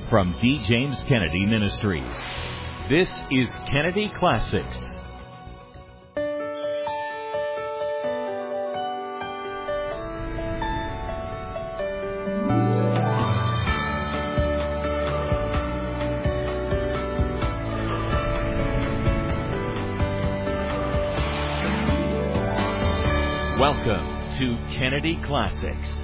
from D. James Kennedy Ministries. This is Kennedy Classics. Welcome to Kennedy Classics.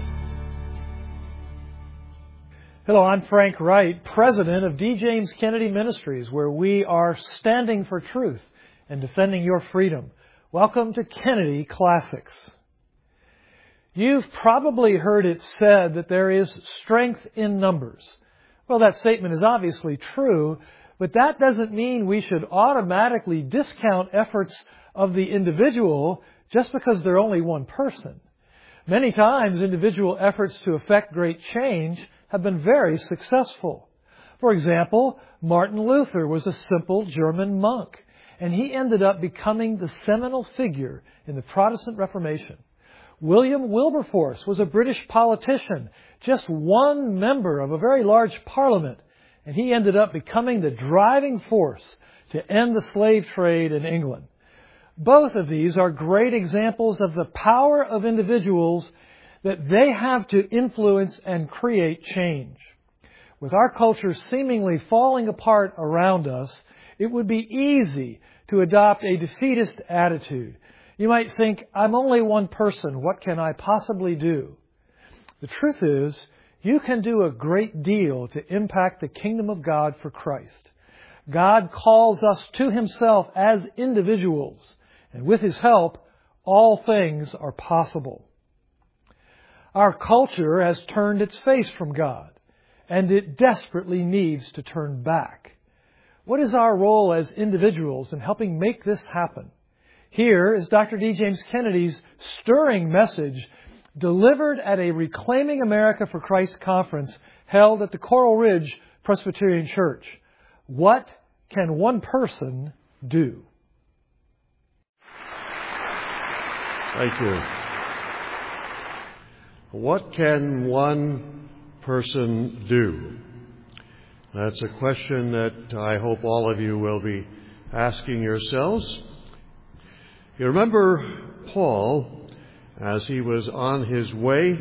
Hello, I'm Frank Wright, president of D. James Kennedy Ministries, where we are standing for truth and defending your freedom. Welcome to Kennedy Classics. You've probably heard it said that there is strength in numbers. Well, that statement is obviously true, but that doesn't mean we should automatically discount efforts of the individual just because they're only one person. Many times, individual efforts to effect great change have been very successful. For example, Martin Luther was a simple German monk, and he ended up becoming the seminal figure in the Protestant Reformation. William Wilberforce was a British politician, just one member of a very large parliament, and he ended up becoming the driving force to end the slave trade in England. Both of these are great examples of the power of individuals that they have to influence and create change. With our culture seemingly falling apart around us, it would be easy to adopt a defeatist attitude. You might think, I'm only one person, what can I possibly do? The truth is, you can do a great deal to impact the kingdom of God for Christ. God calls us to Himself as individuals, and with His help, all things are possible. Our culture has turned its face from God, and it desperately needs to turn back. What is our role as individuals in helping make this happen? Here is Dr. D. James Kennedy's stirring message delivered at a Reclaiming America for Christ conference held at the Coral Ridge Presbyterian Church. What can one person do? Thank you. What can one person do? That's a question that I hope all of you will be asking yourselves. You remember Paul, as he was on his way,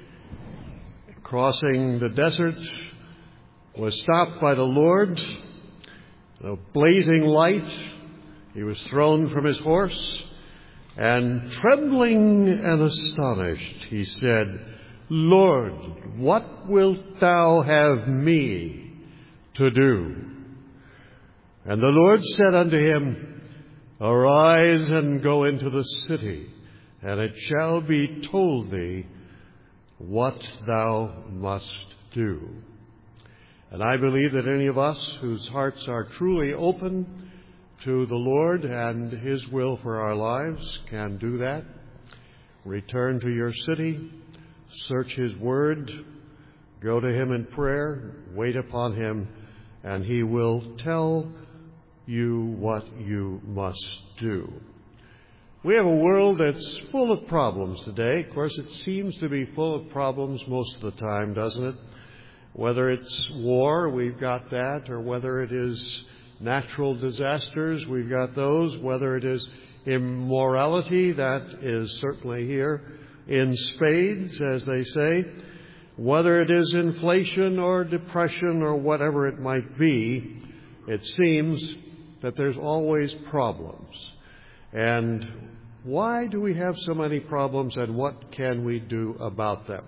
crossing the desert, was stopped by the Lord, a blazing light. He was thrown from his horse, and trembling and astonished, he said, Lord, what wilt thou have me to do? And the Lord said unto him, Arise and go into the city, and it shall be told thee what thou must do. And I believe that any of us whose hearts are truly open to the Lord and His will for our lives can do that. Return to your city, search His Word, go to Him in prayer, wait upon Him, and He will tell you what you must do. We have a world that's full of problems today. Of course, it seems to be full of problems most of the time, doesn't it? Whether it's war, we've got that, or whether it is natural disasters, we've got those. Whether it is immorality, that is certainly here in spades, as they say. Whether it is inflation or depression or whatever it might be, it seems that there's always problems. And why do we have so many problems, and what can we do about them?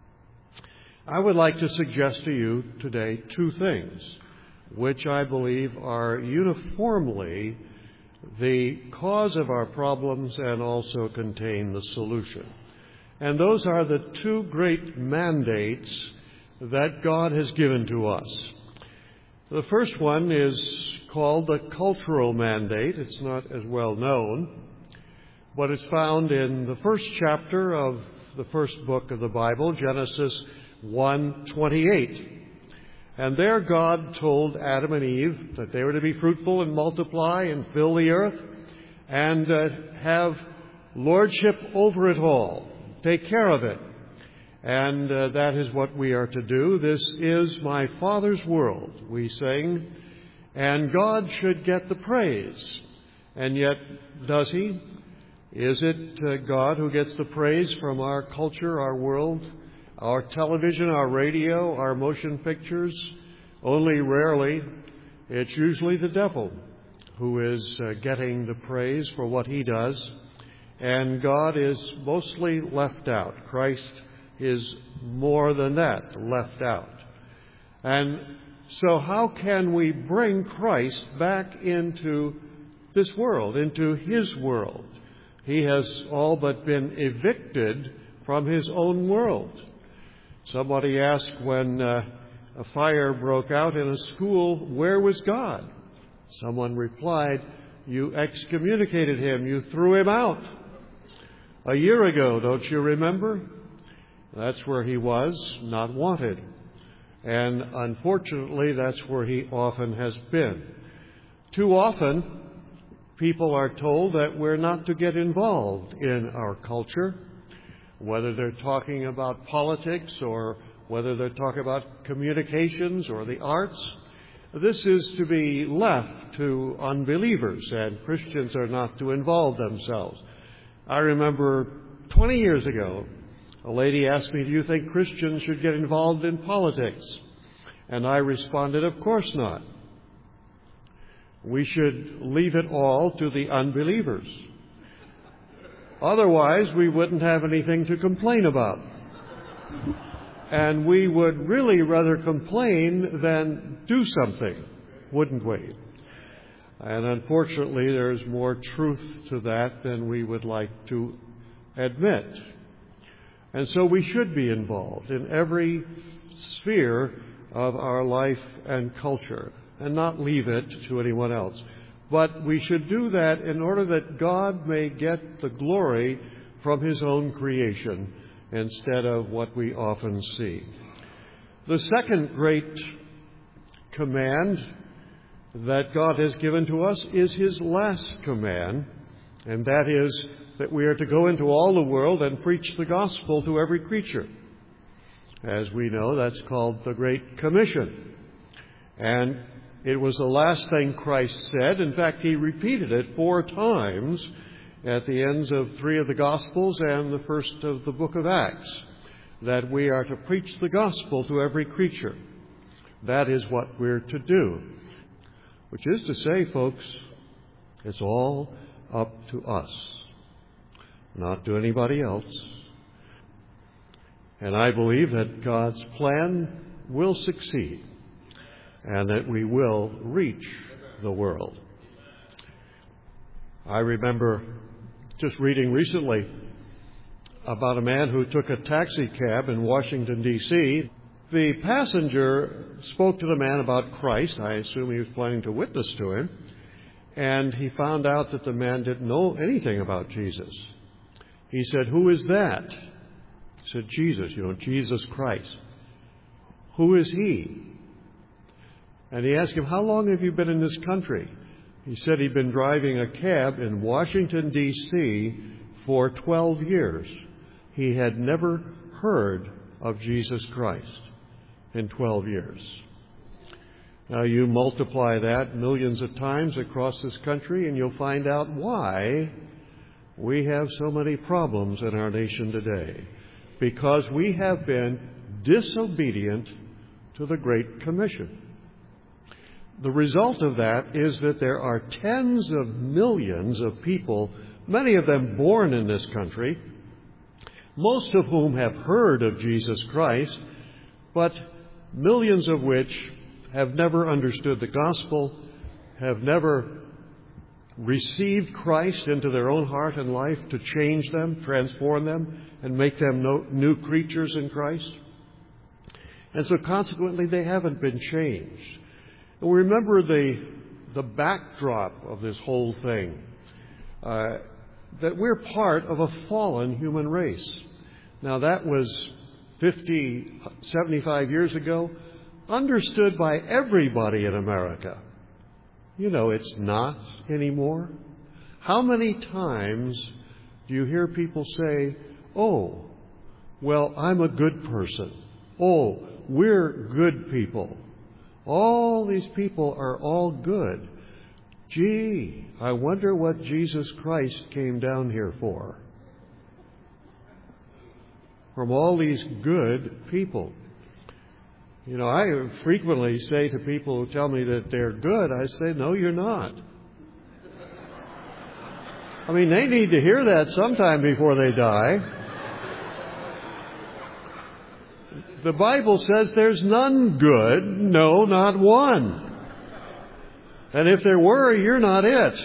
I would like to suggest to you today two things which I believe are uniformly the cause of our problems and also contain the solution. And those are the two great mandates that God has given to us. The first one is called the cultural mandate. It's not as well known, but it's found in the first chapter of the first book of the Bible, Genesis 1:28. And there God told Adam and Eve that they were to be fruitful and multiply and fill the earth and have lordship over it all, take care of it. And that is what we are to do. This is my Father's world, we sing, and God should get the praise. And yet, does He? Is it God who gets the praise from our culture, our world, our television, our radio, our motion pictures? Only rarely. It's usually the devil who is getting the praise for what he does, and God is mostly left out. Christ is more than that, left out. And so how can we bring Christ back into this world, into His world? He has all but been evicted from His own world. Somebody asked when a fire broke out in a school, where was God? Someone replied, you excommunicated Him, you threw Him out. A year ago, don't you remember? That's where He was, not wanted. And unfortunately, that's where He often has been. Too often, people are told that we're not to get involved in our culture, whether they're talking about politics or whether they're talking about communications or the arts. This is to be left to unbelievers, and Christians are not to involve themselves. I remember 20 years ago, a lady asked me, do you think Christians should get involved in politics? And I responded, of course not. We should leave it all to the unbelievers. Otherwise, we wouldn't have anything to complain about. And we would really rather complain than do something, wouldn't we? And unfortunately, there's more truth to that than we would like to admit. And so we should be involved in every sphere of our life and culture and not leave it to anyone else. But we should do that in order that God may get the glory from His own creation instead of what we often see. The second great command that God has given to us is His last command, and that is that we are to go into all the world and preach the gospel to every creature. As we know, that's called the Great Commission. And it was the last thing Christ said. In fact, He repeated it 4 times at the ends of 3 of the Gospels and the first of the book of Acts, that we are to preach the gospel to every creature. That is what we're to do. Which is to say, folks, it's all up to us, not to anybody else. And I believe that God's plan will succeed and that we will reach the world. I remember just reading recently about a man who took a taxi cab in Washington, D.C. The passenger spoke to the man about Christ. I assume he was planning to witness to him. And he found out that the man didn't know anything about Jesus. He said, "Who is that?" He said, "Jesus, Jesus Christ." "Who is He?" And he asked him, "How long have you been in this country?" He said he'd been driving a cab in Washington, D.C. for 12 years. He had never heard of Jesus Christ in 12 years. Now you multiply that millions of times across this country and you'll find out why we have so many problems in our nation today. Because we have been disobedient to the Great Commission. The result of that is that there are tens of millions of people, many of them born in this country, most of whom have heard of Jesus Christ, but millions of which have never understood the gospel, have never received Christ into their own heart and life to change them, transform them, and make them new creatures in Christ. And so consequently, they haven't been changed. And we remember the backdrop of this whole thing, that we're part of a fallen human race. Now that was 50, 75 years ago, understood by everybody in America. It's not anymore. How many times do you hear people say, "Oh, well, I'm a good person. Oh, we're good people. All these people are all good. Gee, I wonder what Jesus Christ came down here for. From all these good people. You know, I frequently say to people who tell me that they're good, I say, no, you're not. I mean, they need to hear that sometime before they die. The Bible says there's none good, no, not one. And if there were, you're not it.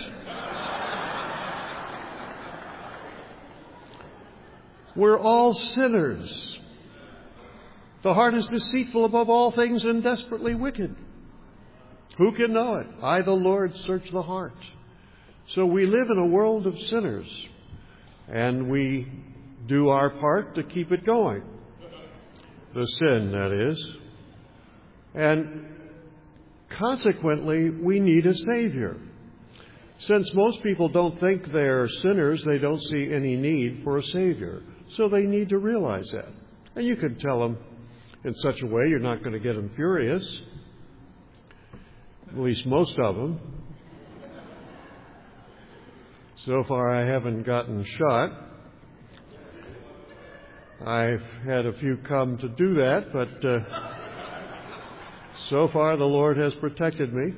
We're all sinners. The heart is deceitful above all things and desperately wicked. Who can know it? I, the Lord, search the heart. So we live in a world of sinners, and we do our part to keep it going. The sin, that is. And consequently, we need a Savior. Since most people don't think they're sinners, they don't see any need for a Savior. So they need to realize that. And you can tell them in such a way you're not going to get them furious. At least most of them. So far I haven't gotten shot. I've had a few come to do that, but so far the Lord has protected me.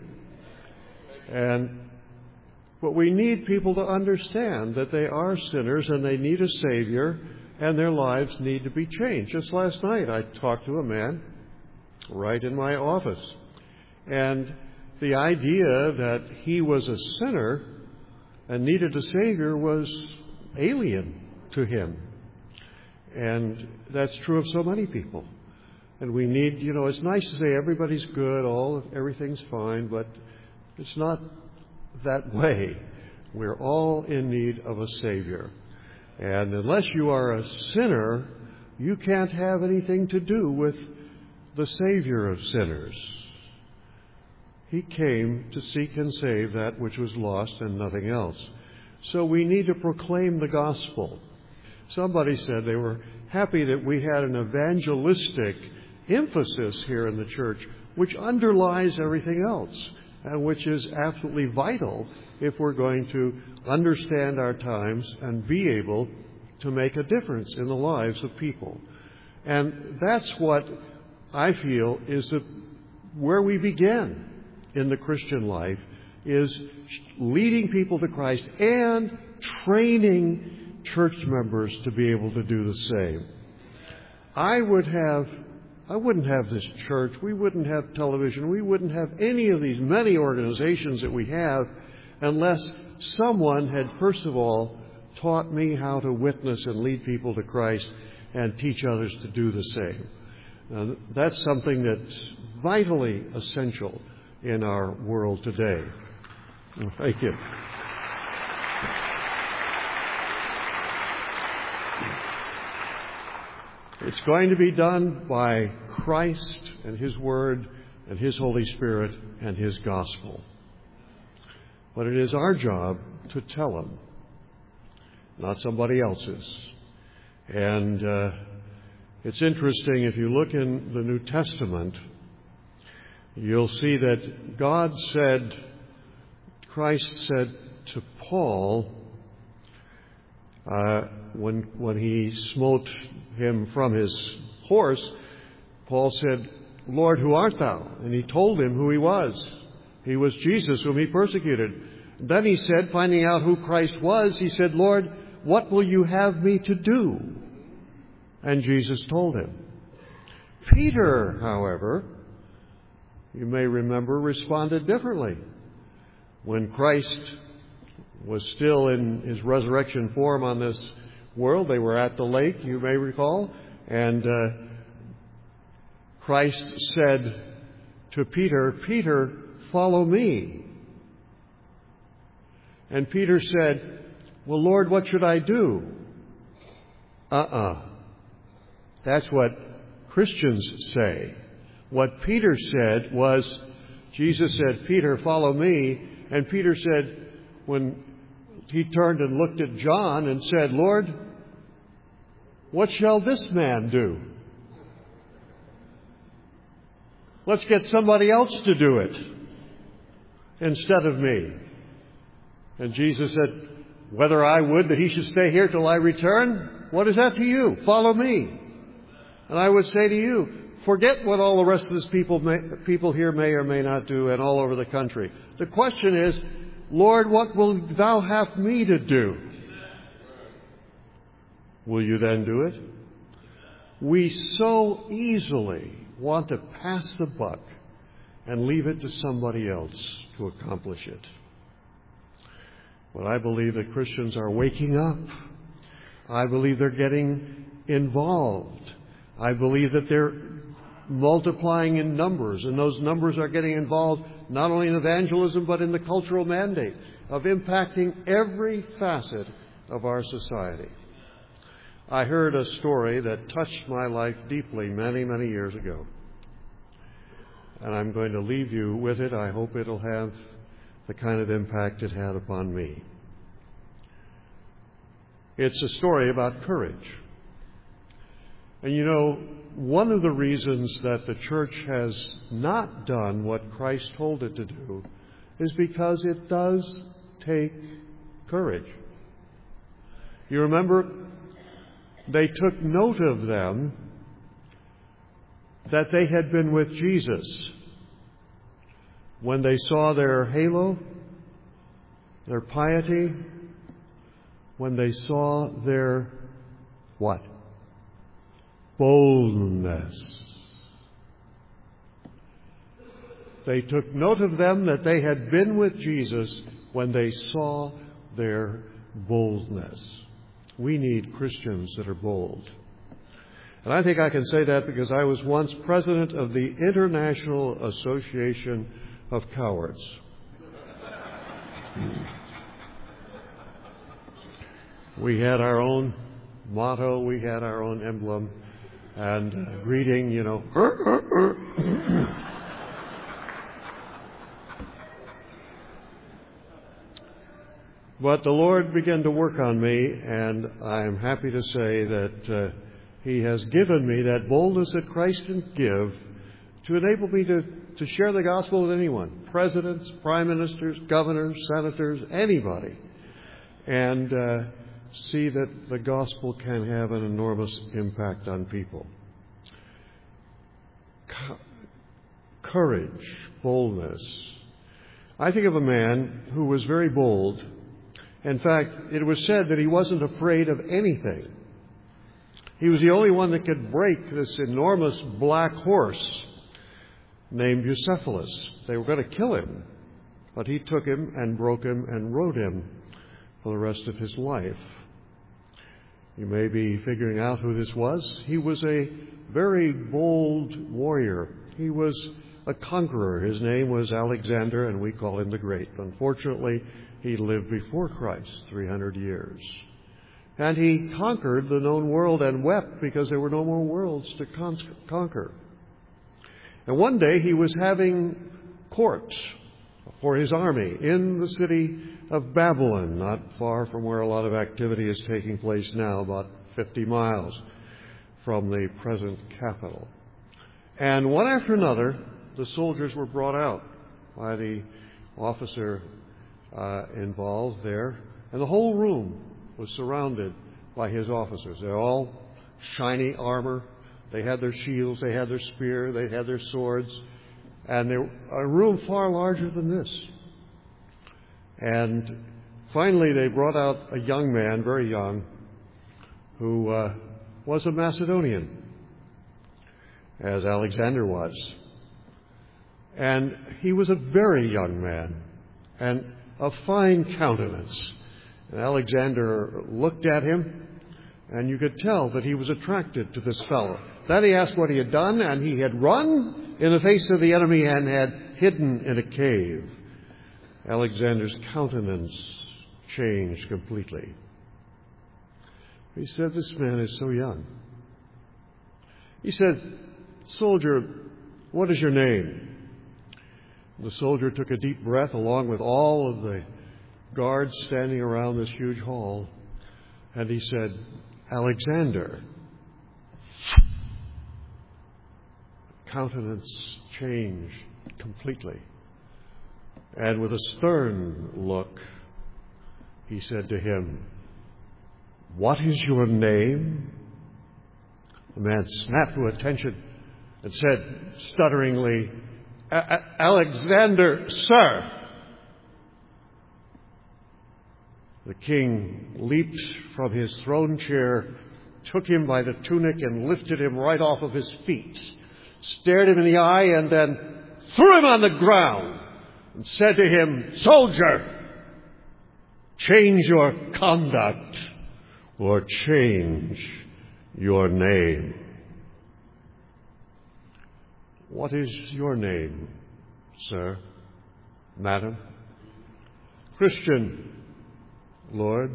But we need people to understand that they are sinners and they need a Savior and their lives need to be changed. Just last night I talked to a man right in my office. And the idea that he was a sinner and needed a Savior was alien to him. And that's true of so many people. And we need, it's nice to say everybody's good, everything's fine, but it's not that way. We're all in need of a Savior. And unless you are a sinner, you can't have anything to do with the Savior of sinners. He came to seek and save that which was lost and nothing else. So we need to proclaim the gospel. Somebody said they were happy that we had an evangelistic emphasis here in the church, which underlies everything else, and which is absolutely vital if we're going to understand our times and be able to make a difference in the lives of people. And that's what I feel is where we begin in the Christian life, is leading people to Christ and training church members to be able to do the same. I wouldn't have this church, we wouldn't have television, we wouldn't have any of these many organizations that we have unless someone had first of all taught me how to witness and lead people to Christ and teach others to do the same. That's something that's vitally essential in our world today. Thank you. It's going to be done by Christ and His Word and His Holy Spirit and His Gospel. But it is our job to tell them, not somebody else's. And it's interesting, if you look in the New Testament, you'll see that Christ said to Paul, when he smote him from his horse, Paul said, Lord, who art thou? And he told him who he was. He was Jesus, whom he persecuted. Then he said, finding out who Christ was, he said, Lord, what will you have me to do? And Jesus told him. Peter, however, you may remember, responded differently. When Christ was still in His resurrection form on this world, they were at the lake, you may recall, and Christ said to Peter, Peter, follow me. And Peter said, well, Lord, what should I do? That's what Christians say. What Peter said was, Jesus said, Peter, follow me. And Peter said, when he turned and looked at John and said, Lord, What shall this man do? Let's get somebody else to do it instead of me. And Jesus said, whether I would that he should stay here till I return, what is that to you? Follow me. And I would say to you, forget what all the rest of this people here may or may not do and all over the country. The question is, Lord, what will thou have me to do? Will you then do it? We so easily want to pass the buck and leave it to somebody else to accomplish it. But I believe that Christians are waking up. I believe they're getting involved. I believe that they're multiplying in numbers, and those numbers are getting involved not only in evangelism but in the cultural mandate of impacting every facet of our society. I heard a story that touched my life deeply many, many years ago. And I'm going to leave you with it. I hope it'll have the kind of impact it had upon me. It's a story about courage. And you know, one of the reasons that the church has not done what Christ told it to do is because it does take courage. You remember, they took note of them that they had been with Jesus when they saw their halo, their piety, when they saw their what? Boldness. They took note of them that they had been with Jesus when they saw their boldness. We need Christians that are bold. And I think I can say that because I was once president of the International Association of Cowards. We had our own motto, we had our own emblem, and greeting, you know. But the Lord began to work on me, and I am happy to say that He has given me that boldness that Christ can give to enable me to share the gospel with anyone, presidents, prime ministers, governors, senators, anybody, and see that the gospel can have an enormous impact on people. Courage, boldness. I think of a man who was very bold. In fact, it was said that he wasn't afraid of anything. He was the only one that could break this enormous black horse named Bucephalus. They were going to kill him, but he took him and broke him and rode him for the rest of his life. You may be figuring out who this was. He was a very bold warrior. He was a conqueror. His name was Alexander, and we call him the Great. Unfortunately, he lived before Christ 300 years. And he conquered the known world and wept because there were no more worlds to conquer. And one day he was having court for his army in the city of Babylon, not far from where a lot of activity is taking place now, about 50 miles from the present capital. And one after another, the soldiers were brought out by the officer involved there, and the whole room was surrounded by his officers. They're all shiny armor. They had their shields, they had their spear, they had their swords, and they were a room far larger than this. And finally they brought out a young man, very young, who was a Macedonian, as Alexander was. And he was a very young man, and of fine countenance. And Alexander looked at him, and you could tell that he was attracted to this fellow. Then he asked what he had done, and he had run in the face of the enemy and had hidden in a cave. Alexander's countenance changed completely. He said, "This man is so young." He said, "Soldier, what is your name?" The soldier took a deep breath along with all of the guards standing around this huge hall, and he said, "Alexander." Countenance changed completely. And with a stern look, he said to him, "What is your name?" The man snapped to attention and said stutteringly, "Alexander, sir." The king leaped from his throne chair, took him by the tunic and lifted him right off of his feet, stared him in the eye, and then threw him on the ground and said to him, "Soldier, change your conduct or change your name." "What is your name, sir, madam?" "Christian, Lord."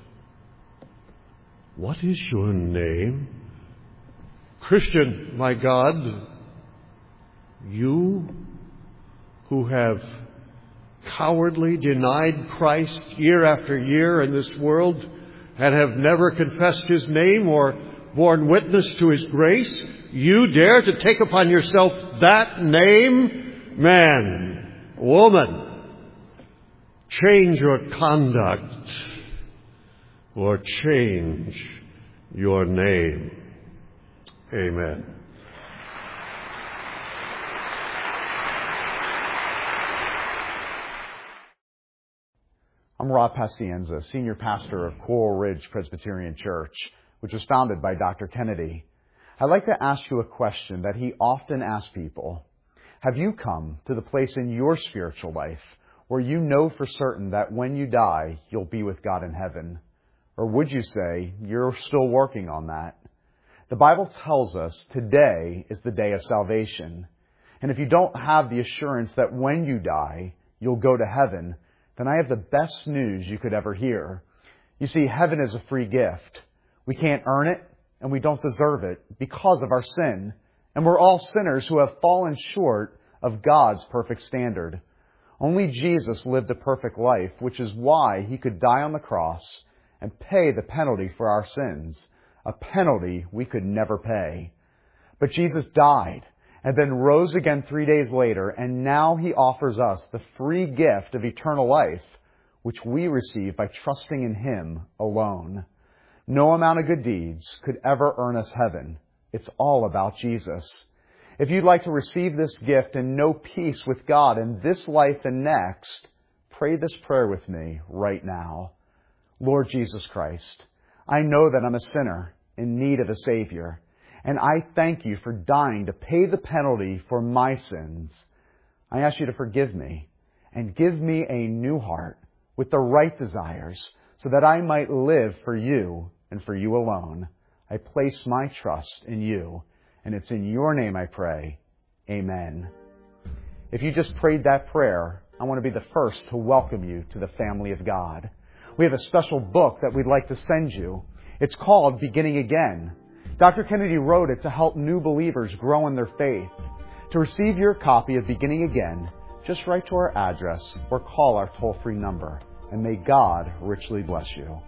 "What is your name?" "Christian, my God." "You who have cowardly denied Christ year after year in this world and have never confessed His name or borne witness to His grace, you dare to take upon yourself that name? Man, woman, change your conduct or change your name. Amen. I'm Rob Pacienza, Senior Pastor of Coral Ridge Presbyterian Church, which was founded by Dr. Kennedy. I'd like to ask you a question that he often asks people. Have you come to the place in your spiritual life where you know for certain that when you die, you'll be with God in heaven? Or would you say you're still working on that? The Bible tells us today is the day of salvation. And if you don't have the assurance that when you die, you'll go to heaven, then I have the best news you could ever hear. You see, heaven is a free gift. We can't earn it, and we don't deserve it because of our sin. And we're all sinners who have fallen short of God's perfect standard. Only Jesus lived a perfect life, which is why He could die on the cross and pay the penalty for our sins, a penalty we could never pay. But Jesus died and then rose again 3 days later, and now He offers us the free gift of eternal life, which we receive by trusting in Him alone. No amount of good deeds could ever earn us heaven. It's all about Jesus. If you'd like to receive this gift and know peace with God in this life and next, pray this prayer with me right now. Lord Jesus Christ, I know that I'm a sinner in need of a Savior, and I thank You for dying to pay the penalty for my sins. I ask You to forgive me and give me a new heart with the right desires so that I might live for You and for You alone. I place my trust in You, and it's in Your name I pray. Amen. If you just prayed that prayer, I want to be the first to welcome you to the family of God. We have a special book that we'd like to send you. It's called Beginning Again. Dr. Kennedy wrote it to help new believers grow in their faith. To receive your copy of Beginning Again, just write to our address or call our toll-free number, and may God richly bless you.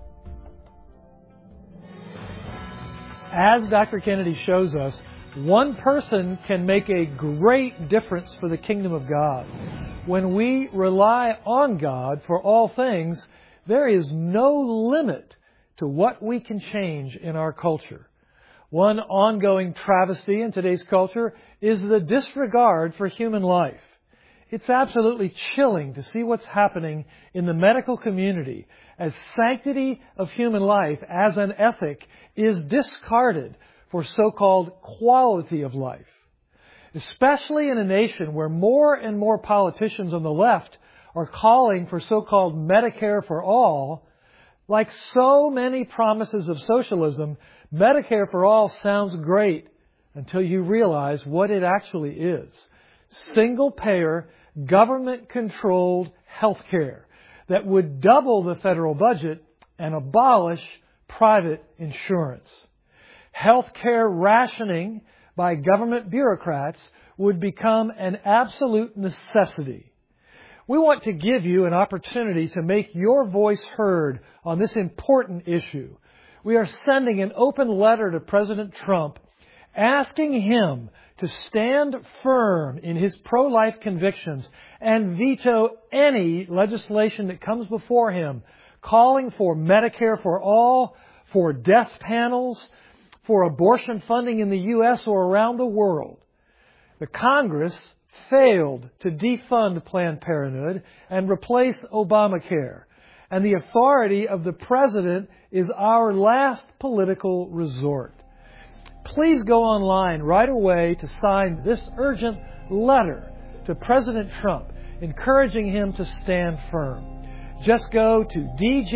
As Dr. Kennedy shows us, one person can make a great difference for the kingdom of God. When we rely on God for all things, there is no limit to what we can change in our culture. One ongoing travesty in today's culture is the disregard for human life. It's absolutely chilling to see what's happening in the medical community as sanctity of human life as an ethic is discarded for so-called quality of life. Especially in a nation where more and more politicians on the left are calling for so-called Medicare for all. Like so many promises of socialism, Medicare for all sounds great until you realize what it actually is. Single-payer, government-controlled health care that would double the federal budget and abolish private insurance. Health care rationing by government bureaucrats would become an absolute necessity. We want to give you an opportunity to make your voice heard on this important issue. we are sending an open letter to President Trump asking him to stand firm in his pro-life convictions and veto any legislation that comes before him, calling for Medicare for all, for death panels, for abortion funding in the U.S. or around the world. The Congress failed to defund Planned Parenthood and replace Obamacare, and the authority of the President is our last political resort. Please go online right away to sign this urgent letter to President Trump, encouraging him to stand firm. Just go to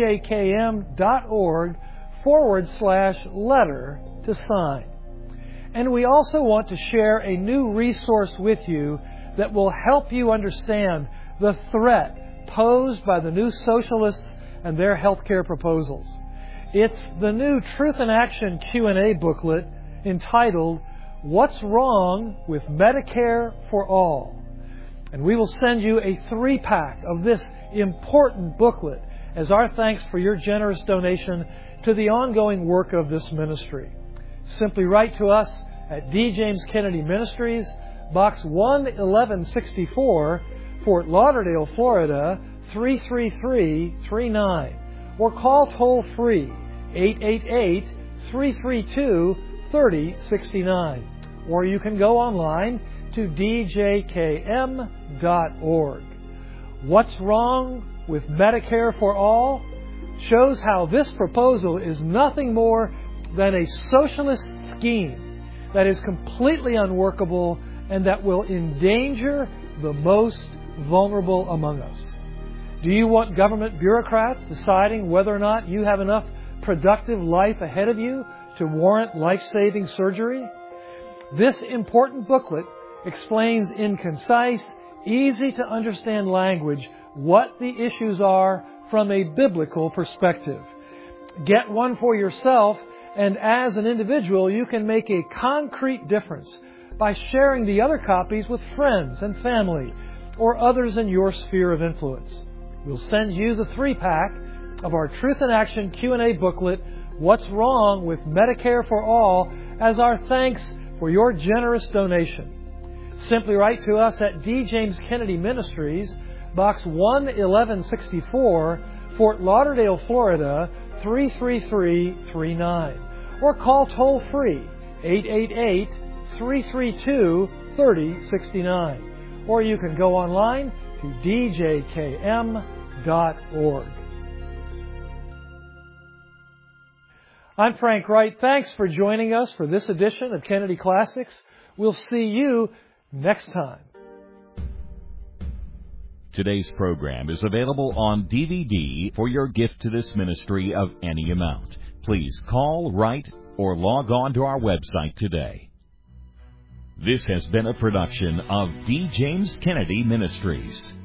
djkm.org/letter to sign. And we also want to share a new resource with you that will help you understand the threat posed by the new socialists and their healthcare proposals. It's the new Truth in Action Q&A booklet entitled, What's Wrong with Medicare for All? And we will send you a 3-pack of this important booklet as our thanks for your generous donation to the ongoing work of this ministry. Simply write to us at D. James Kennedy Ministries, Box 11164, Fort Lauderdale, Florida, 33339, or call toll-free 888-332-3069, or you can go online to djkm.org. What's Wrong with Medicare for All? Shows how this proposal is nothing more than a socialist scheme that is completely unworkable and that will endanger the most vulnerable among us. Do you want government bureaucrats deciding whether or not you have enough productive life ahead of you to warrant life-saving surgery? This important booklet explains in concise, easy-to-understand language what the issues are from a biblical perspective. Get one for yourself, and as an individual, you can make a concrete difference by sharing the other copies with friends and family or others in your sphere of influence. We'll send you the 3-pack of our Truth in Action Q&A booklet, What's Wrong with Medicare for All, as our thanks for your generous donation. Simply write to us at D. James Kennedy Ministries, Box 11164, Fort Lauderdale, Florida, 33339, or call toll-free 888-332-3069, or you can go online to djkm.org. I'm Frank Wright. Thanks for joining us for this edition of Kennedy Classics. We'll see you next time. Today's program is available on DVD for your gift to this ministry of any amount. Please call, write, or log on to our website today. This has been a production of D. James Kennedy Ministries.